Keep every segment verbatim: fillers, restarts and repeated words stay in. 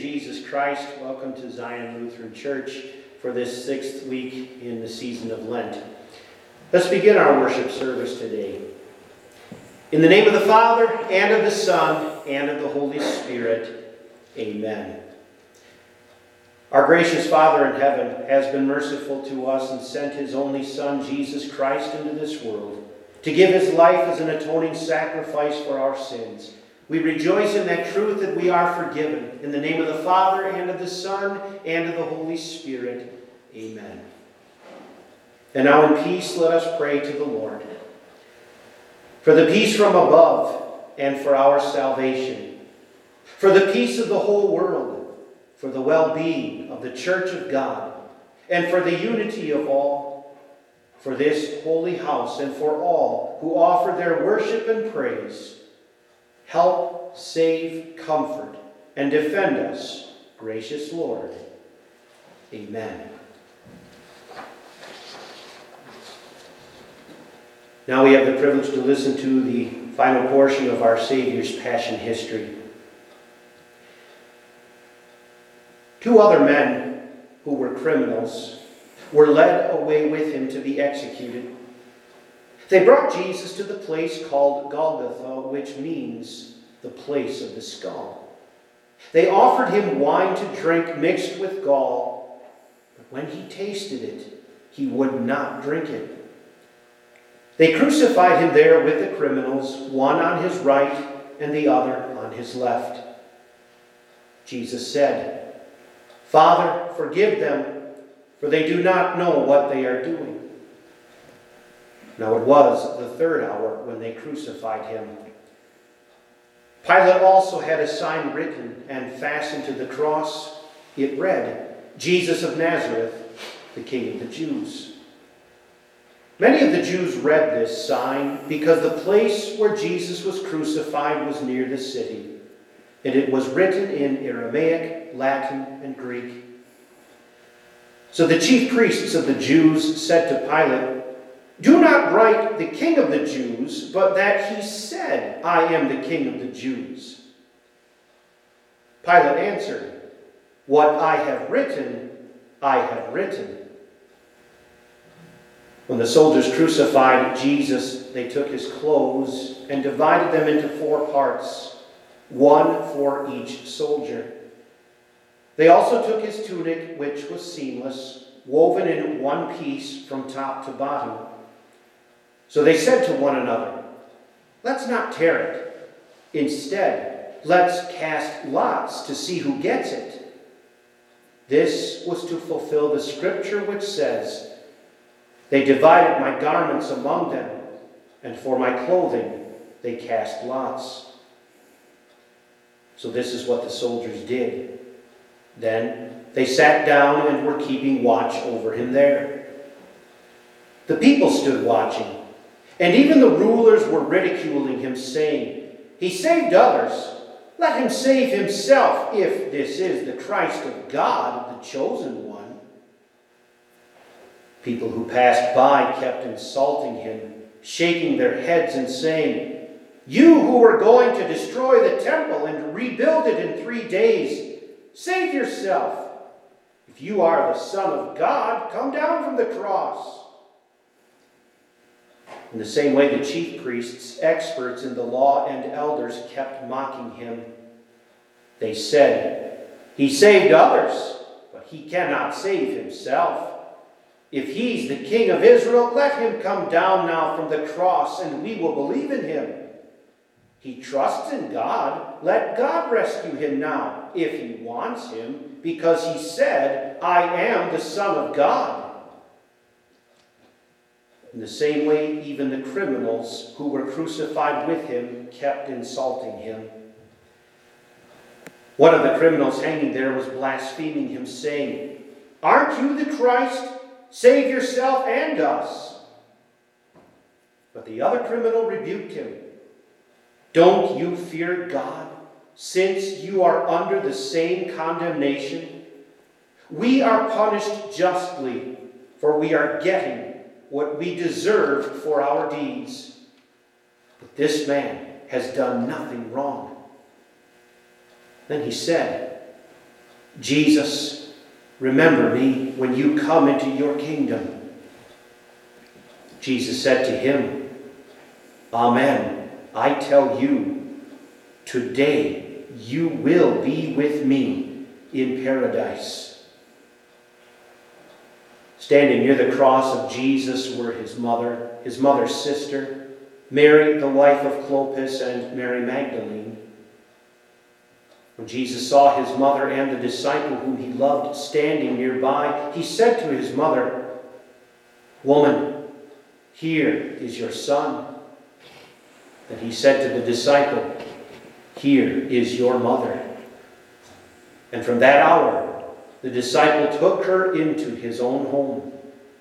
Jesus Christ, welcome to Zion Lutheran Church for this sixth week in the season of Lent. Let's begin our worship service today. In the name of the Father, and of the Son, and of the Holy Spirit, amen. Our gracious Father in heaven has been merciful to us and sent his only Son, Jesus Christ, into this world to give his life as an atoning sacrifice for our sins. We rejoice in that truth that we are forgiven. In the name of the Father, and of the Son, and of the Holy Spirit, amen. And now in peace let us pray to the Lord. For the peace from above, and for our salvation. For the peace of the whole world. For the well-being of the Church of God. And for the unity of all. For this holy house, and for all who offer their worship and praise. Help, save, comfort, and defend us, gracious Lord. Amen. Now we have the privilege to listen to the final portion of our Savior's Passion history. Two other men who were criminals were led away with him to be executed. They brought Jesus to the place called Golgotha, which means the place of the skull. They offered him wine to drink mixed with gall, but when he tasted it, he would not drink it. They crucified him there with the criminals, one on his right and the other on his left. Jesus said, "Father, forgive them, for they do not know what they are doing." Now it was the third hour when they crucified him. Pilate also had a sign written and fastened to the cross. It read, "Jesus of Nazareth, the King of the Jews." Many of the Jews read this sign because the place where Jesus was crucified was near the city, and it was written in Aramaic, Latin, and Greek. So the chief priests of the Jews said to Pilate, "Do not write the King of the Jews, but that he said, 'I am the King of the Jews.'" Pilate answered, "What I have written, I have written." When the soldiers crucified Jesus, they took his clothes and divided them into four parts, one for each soldier. They also took his tunic, which was seamless, woven in one piece from top to bottom. So they said to one another, "Let's not tear it. Instead, let's cast lots to see who gets it." This was to fulfill the scripture which says, "They divided my garments among them, and for my clothing they cast lots." So this is what the soldiers did. Then they sat down and were keeping watch over him there. The people stood watching. And even the rulers were ridiculing him, saying, "He saved others. Let him save himself, if this is the Christ of God, the chosen one." People who passed by kept insulting him, shaking their heads and saying, "You who were going to destroy the temple and rebuild it in three days, save yourself. If you are the Son of God, come down from the cross." In the same way, the chief priests, experts in the law, and elders kept mocking him. They said, "He saved others, but he cannot save himself. If he's the King of Israel, let him come down now from the cross, and we will believe in him. He trusts in God. Let God rescue him now, if he wants him, because he said, 'I am the Son of God.'" In the same way, even the criminals who were crucified with him kept insulting him. One of the criminals hanging there was blaspheming him, saying, "Aren't you the Christ? Save yourself and us." But the other criminal rebuked him. "Don't you fear God, since you are under the same condemnation? We are punished justly, for we are getting what we deserve for our deeds. But this man has done nothing wrong." Then he said, Jesus, remember me when you come into your kingdom. Jesus said to him, Amen, I tell you, today you will be with me in paradise. Standing near the cross of Jesus were his mother, his mother's sister, Mary, the wife of Clopas, and Mary Magdalene. When Jesus saw his mother and the disciple whom he loved standing nearby, he said to his mother, Woman, here is your son. And he said to the disciple, Here is your mother. And from that hour, the disciple took her into his own home.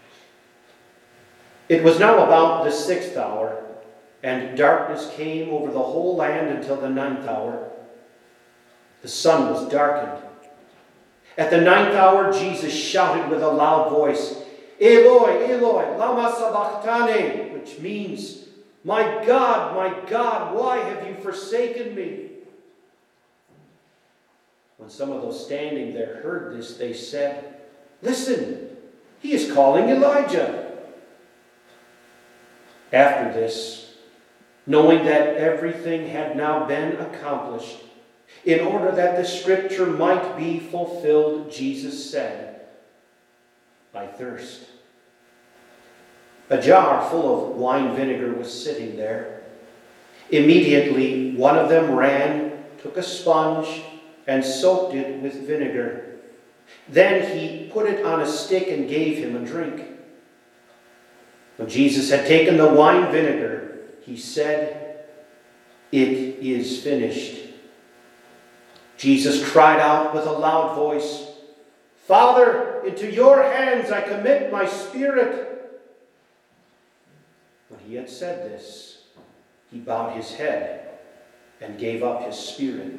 It was now about the sixth hour, and darkness came over the whole land until the ninth hour. The sun was darkened. At the ninth hour, Jesus shouted with a loud voice, Eloi, Eloi, lama sabachthani, which means, My God, my God, why have you forsaken me? When some of those standing there heard this, they said, Listen, he is calling Elijah. After this, knowing that everything had now been accomplished, in order that the scripture might be fulfilled, Jesus said, I thirst. A jar full of wine vinegar was sitting there. Immediately, one of them ran, took a sponge, and soaked it with vinegar. Then he put it on a stick and gave him a drink. When Jesus had taken the wine vinegar, he said, It is finished. Jesus cried out with a loud voice, Father, into your hands I commit my spirit. When he had said this, he bowed his head and gave up his spirit.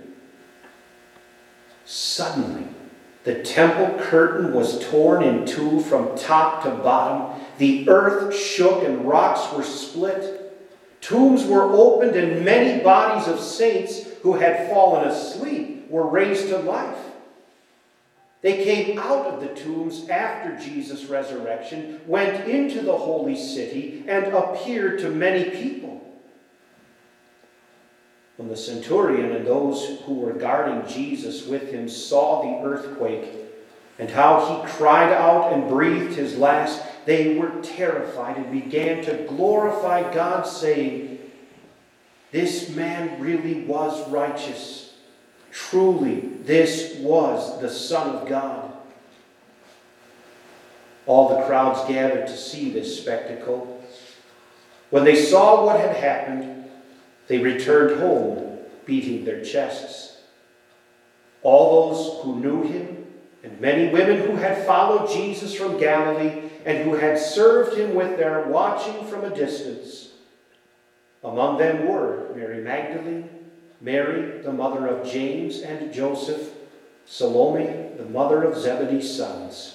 Suddenly, the temple curtain was torn in two from top to bottom. The earth shook and rocks were split. Tombs were opened and many bodies of saints who had fallen asleep were raised to life. They came out of the tombs after Jesus' resurrection, went into the holy city, and appeared to many people. When the centurion and those who were guarding Jesus with him saw the earthquake and how he cried out and breathed his last, they were terrified and began to glorify God, saying, This man really was righteous. Truly, this was the Son of God. All the crowds gathered to see this spectacle. When they saw what had happened, they returned home, beating their chests. All those who knew him, and many women who had followed Jesus from Galilee, and who had served him with their watching from a distance. Among them were Mary Magdalene, Mary, the mother of James and Joseph, Salome, the mother of Zebedee's sons.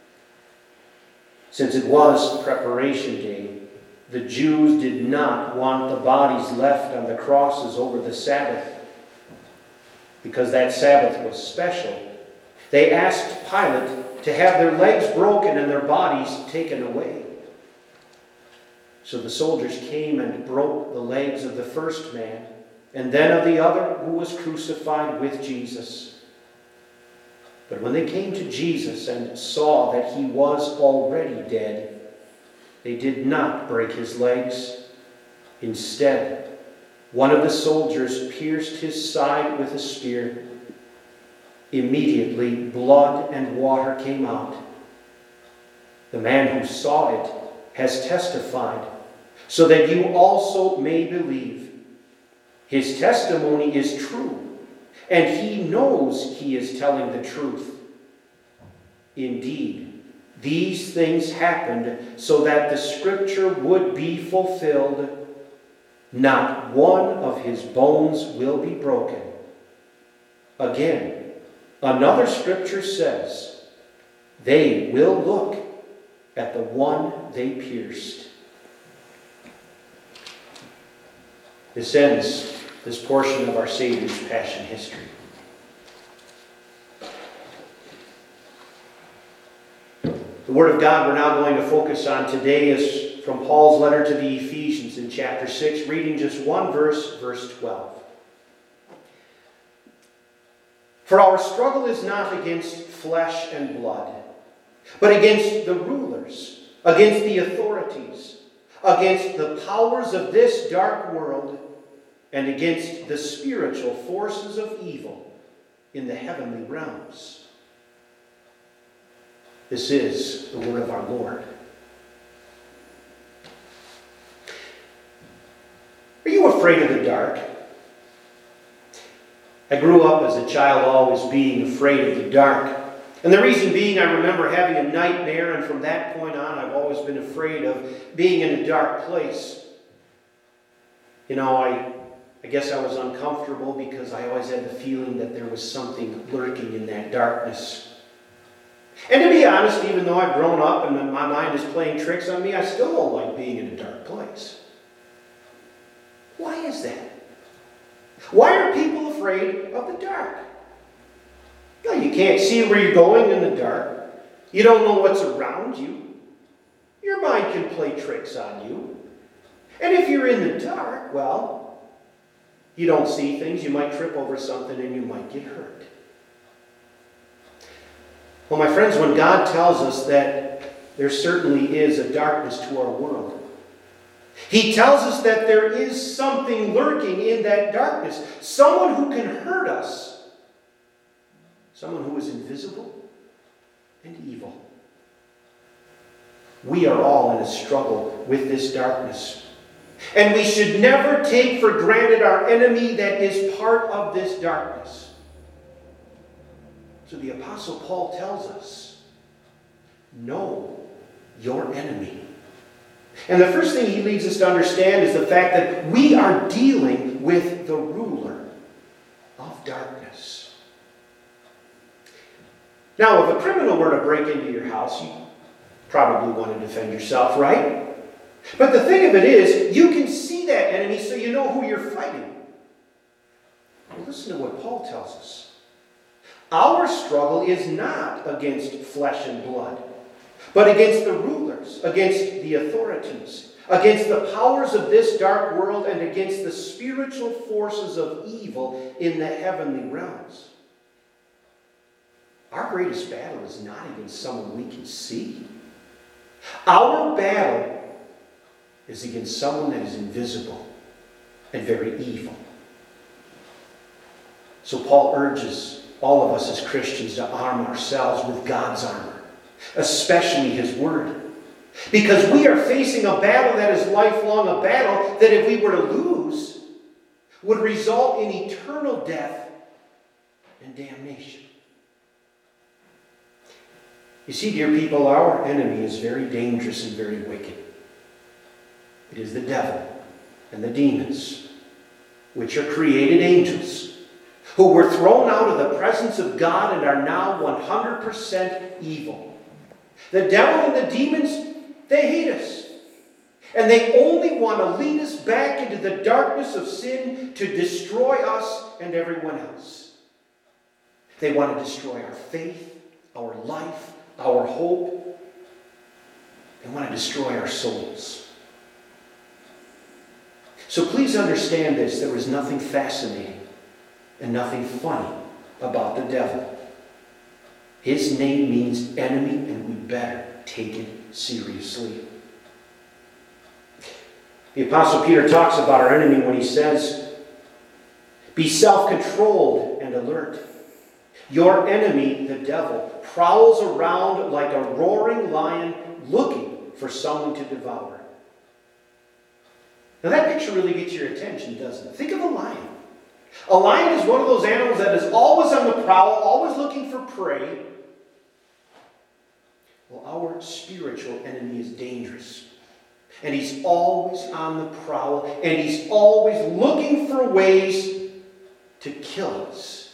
Since it was preparation day, the Jews did not want the bodies left on the crosses over the Sabbath, because that Sabbath was special. They asked Pilate to have their legs broken and their bodies taken away. So the soldiers came and broke the legs of the first man, and then of the other who was crucified with Jesus. But when they came to Jesus and saw that he was already dead, they did not break his legs. Instead, one of the soldiers pierced his side with a spear. Immediately, blood and water came out. The man who saw it has testified, so that you also may believe. His testimony is true, and he knows he is telling the truth. Indeed, these things happened so that the scripture would be fulfilled. Not one of his bones will be broken. Again, another scripture says, They will look at the one they pierced. This ends this portion of our Savior's Passion history. The Word of God we're now going to focus on today is from Paul's letter to the Ephesians in chapter six, reading just one verse, verse twelve. For our struggle is not against flesh and blood, but against the rulers, against the authorities, against the powers of this dark world, and against the spiritual forces of evil in the heavenly realms. This is the word of our Lord. Are you afraid of the dark? I grew up as a child always being afraid of the dark. And the reason being, I remember having a nightmare, and from that point on, I've always been afraid of being in a dark place. You know, I, I guess I was uncomfortable because I always had the feeling that there was something lurking in that darkness. And to be honest, even though I've grown up and my mind is playing tricks on me, I still don't like being in a dark place. Why is that? Why are people afraid of the dark? Well, you can't see where you're going in the dark. You don't know what's around you. Your mind can play tricks on you. And if you're in the dark, well, you don't see things. You might trip over something and you might get hurt. Well, my friends, when God tells us that there certainly is a darkness to our world, He tells us that there is something lurking in that darkness, someone who can hurt us, someone who is invisible and evil. We are all in a struggle with this darkness. And we should never take for granted our enemy that is part of this darkness. So the Apostle Paul tells us, know your enemy. And the first thing he leads us to understand is the fact that we are dealing with the ruler of darkness. Now, if a criminal were to break into your house, you probably want to defend yourself, right? But the thing of it is, you can see that enemy so you know who you're fighting. Well, listen to what Paul tells us. Our struggle is not against flesh and blood, but against the rulers, against the authorities, against the powers of this dark world, and against the spiritual forces of evil in the heavenly realms. Our greatest battle is not against someone we can see. Our battle is against someone that is invisible and very evil. So Paul urges all of us as Christians to arm ourselves with God's armor, especially His Word. Because we are facing a battle that is lifelong, a battle that if we were to lose, would result in eternal death and damnation. You see, dear people, our enemy is very dangerous and very wicked. It is the devil and the demons, which are created angels, who were thrown out of the presence of God and are now one hundred percent evil. The devil and the demons, they hate us. And they only want to lead us back into the darkness of sin to destroy us and everyone else. They want to destroy our faith, our life, our hope. They want to destroy our souls. So please understand this. There is nothing fascinating and nothing funny about the devil. His name means enemy, and we better take it seriously. The Apostle Peter talks about our enemy when he says, be self-controlled and alert. Your enemy, the devil, prowls around like a roaring lion looking for someone to devour. Now that picture really gets your attention, doesn't it? Think of a lion. A lion is one of those animals that is always on the prowl, always looking for prey. Well, our spiritual enemy is dangerous. And he's always on the prowl. And he's always looking for ways to kill us.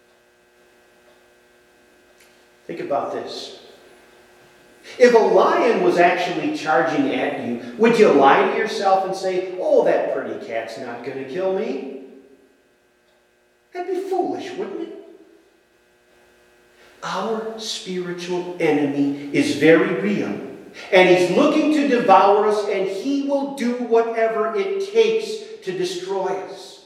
Think about this. If a lion was actually charging at you, would you lie to yourself and say, oh, that pretty cat's not going to kill me? That'd be foolish, wouldn't it? Our spiritual enemy is very real. And he's looking to devour us, and he will do whatever it takes to destroy us.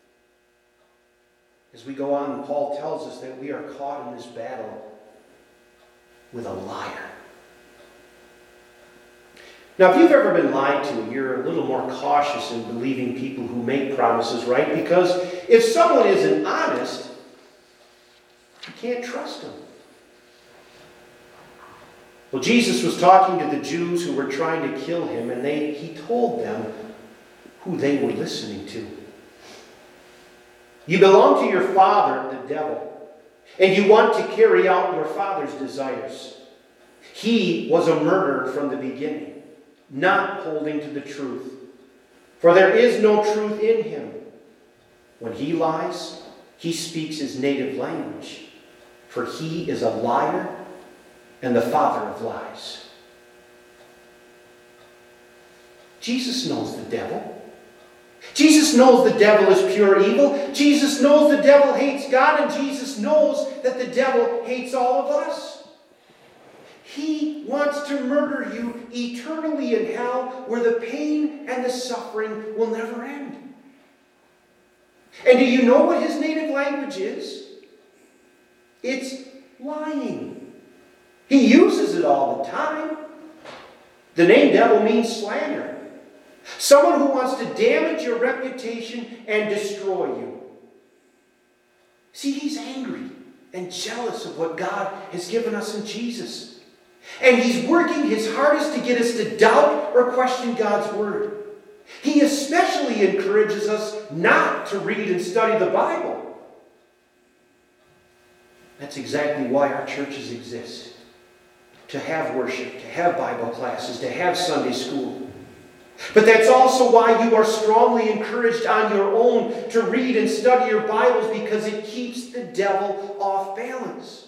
As we go on, Paul tells us that we are caught in this battle with a liar. Now, if you've ever been lied to, you're a little more cautious in believing people who make promises, right? Because if someone isn't honest, you can't trust them. Well, Jesus was talking to the Jews who were trying to kill him, and they, he told them who they were listening to. You belong to your father, the devil, and you want to carry out your father's desires. He was a murderer from the beginning, not holding to the truth. For there is no truth in him. When he lies, he speaks his native language, for he is a liar and the father of lies. Jesus knows the devil. Jesus knows the devil is pure evil. Jesus knows the devil hates God, and Jesus knows that the devil hates all of us. He wants to murder you eternally in hell, where the pain and the suffering will never end. And do you know what his native language is? It's lying. He uses it all the time. The name devil means slander. Someone who wants to damage your reputation and destroy you. See, he's angry and jealous of what God has given us in Jesus. And he's working his hardest to get us to doubt or question God's word. He especially encourages us not to read and study the Bible. That's exactly why our churches exist. To have worship, to have Bible classes, to have Sunday school. But that's also why you are strongly encouraged on your own to read and study your Bibles, because it keeps the devil off balance.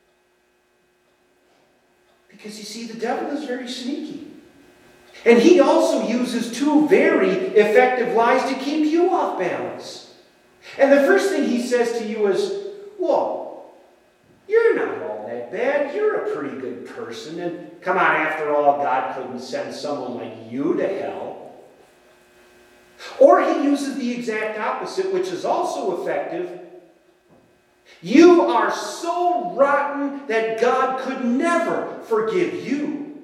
Because you see, the devil is very sneaky. And he also uses two very effective lies to keep you off balance. And the first thing he says to you is, whoa, you're not all that bad. You're a pretty good person. And come on, after all, God couldn't send someone like you to hell. Or he uses the exact opposite, which is also effective. You are so rotten that God could never forgive you.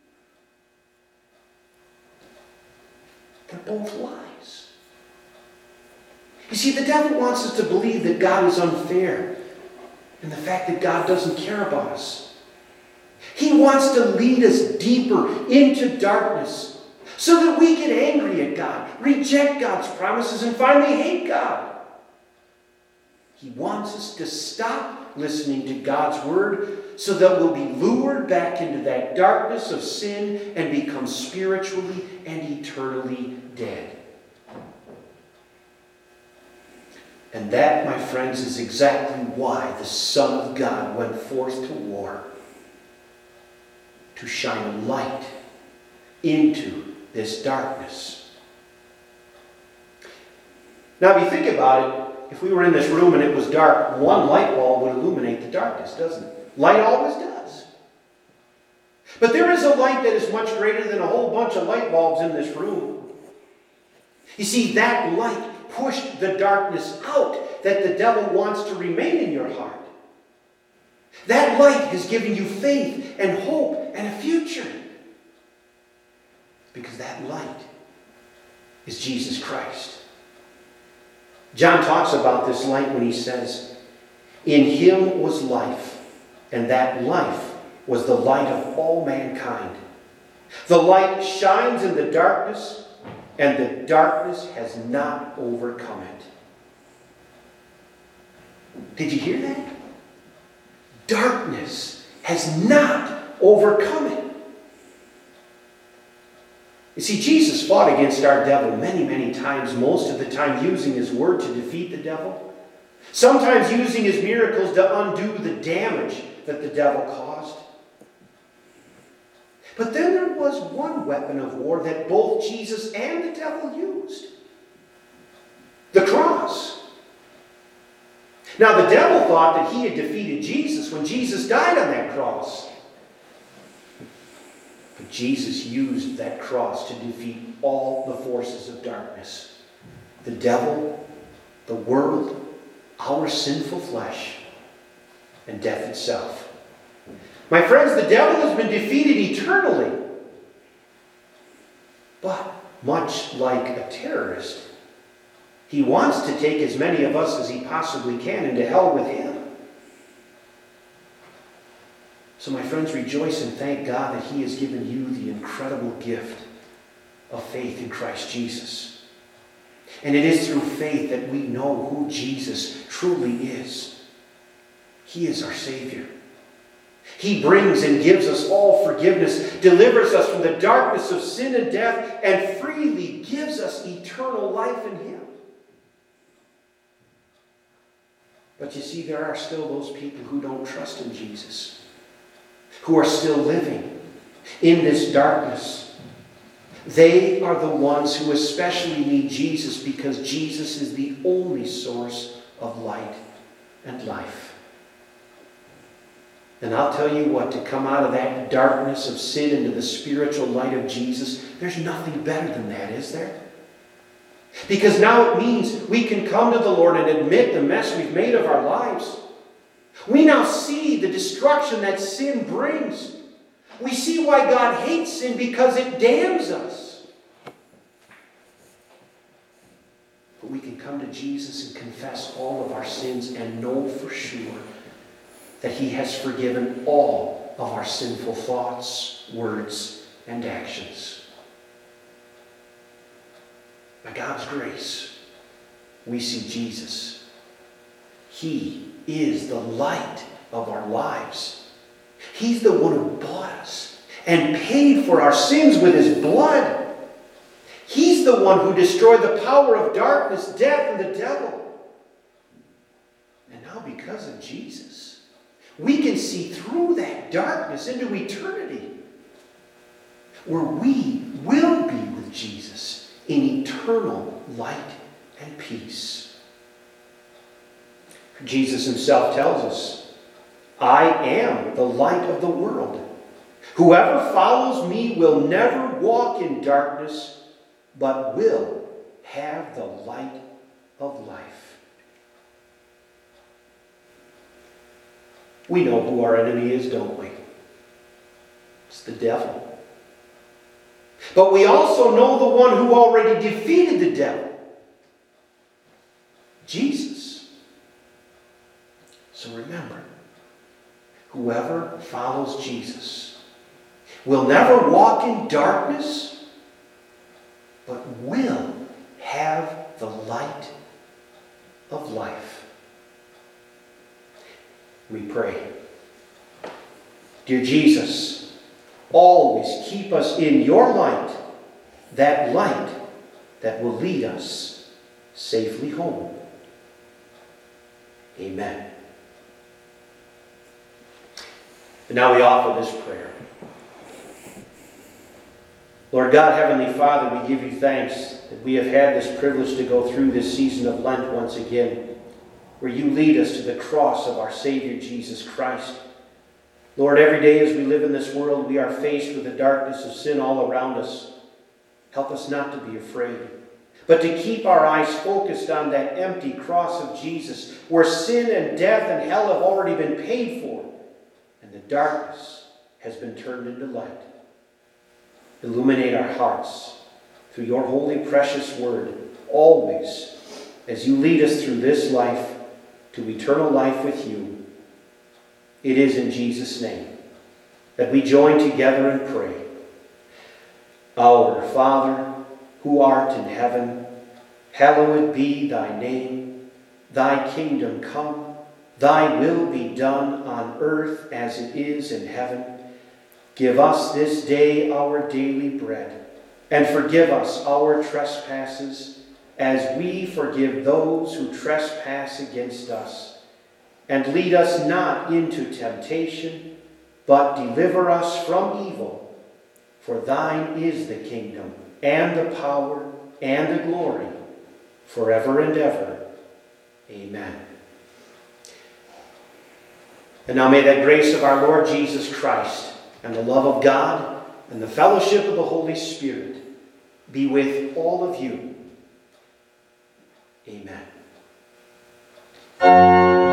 They're both lies. You see, the devil wants us to believe that God is unfair, and the fact that God doesn't care about us. He wants to lead us deeper into darkness so that we get angry at God, reject God's promises, and finally hate God. He wants us to stop listening to God's word so that we'll be lured back into that darkness of sin and become spiritually and eternally dead. And that, my friends, is exactly why the Son of God went forth to war. To shine a light into this darkness. Now, if you think about it, if we were in this room and it was dark, one light bulb would illuminate the darkness, doesn't it? Light always does. But there is a light that is much greater than a whole bunch of light bulbs in this room. You see, that light pushed the darkness out that the devil wants to remain in your heart. That light has given you faith and hope and a future. Because that light is Jesus Christ. John talks about this light when he says, "In him was life, and that life was the light of all mankind. The light shines in the darkness, and the darkness has not overcome it." Did you hear that? Darkness has not overcome it. You see, Jesus fought against our devil many, many times, most of the time using his word to defeat the devil. Sometimes using his miracles to undo the damage that the devil caused. But then there was one weapon of war that both Jesus and the devil used. The cross. Now, the devil thought that he had defeated Jesus when Jesus died on that cross. But Jesus used that cross to defeat all the forces of darkness. The devil, the world, our sinful flesh, and death itself. My friends, the devil has been defeated eternally. But much like a terrorist, he wants to take as many of us as he possibly can into hell with him. So my friends, rejoice and thank God that he has given you the incredible gift of faith in Christ Jesus. And it is through faith that we know who Jesus truly is. He is our Savior. He brings and gives us all forgiveness, delivers us from the darkness of sin and death, and freely gives us eternal life in him. But you see, there are still those people who don't trust in Jesus, who are still living in this darkness. They are the ones who especially need Jesus because Jesus is the only source of light and life. And I'll tell you what, to come out of that darkness of sin into the spiritual light of Jesus, there's nothing better than that, is there? Because now it means we can come to the Lord and admit the mess we've made of our lives. We now see the destruction that sin brings. We see why God hates sin, because it damns us. But we can come to Jesus and confess all of our sins and know for sure that he has forgiven all of our sinful thoughts, words, and actions. By God's grace, we see Jesus. He is the light of our lives. He's the one who bought us and paid for our sins with his blood. He's the one who destroyed the power of darkness, death, and the devil. And now because of Jesus, we can see through that darkness into eternity, where we will be with Jesus in eternal light and peace. Jesus himself tells us, I am the light of the world. Whoever follows me will never walk in darkness, but will have the light of life. We know who our enemy is, don't we? It's the devil. But we also know the one who already defeated the devil, Jesus. So remember, whoever follows Jesus will never walk in darkness, but will have the light of life. We pray. Dear Jesus, always keep us in your light, that light that will lead us safely home. Amen. And now we offer this prayer. Lord God, Heavenly Father, we give you thanks that we have had this privilege to go through this season of Lent once again, where you lead us to the cross of our Savior Jesus Christ. Lord, every day as we live in this world, we are faced with the darkness of sin all around us. Help us not to be afraid, but to keep our eyes focused on that empty cross of Jesus, where sin and death and hell have already been paid for, and the darkness has been turned into light. Illuminate our hearts through your holy, precious word, always, as you lead us through this life to eternal life with you. It is in Jesus' name that we join together and pray. Our Father, who art in heaven, hallowed be thy name. Thy kingdom come, thy will be done on earth as it is in heaven. Give us this day our daily bread, and forgive us our trespasses, as we forgive those who trespass against us. And lead us not into temptation, but deliver us from evil. For thine is the kingdom, and the power, and the glory, forever and ever. Amen. And now may the grace of our Lord Jesus Christ and the love of God and the fellowship of the Holy Spirit be with all of you. Amen.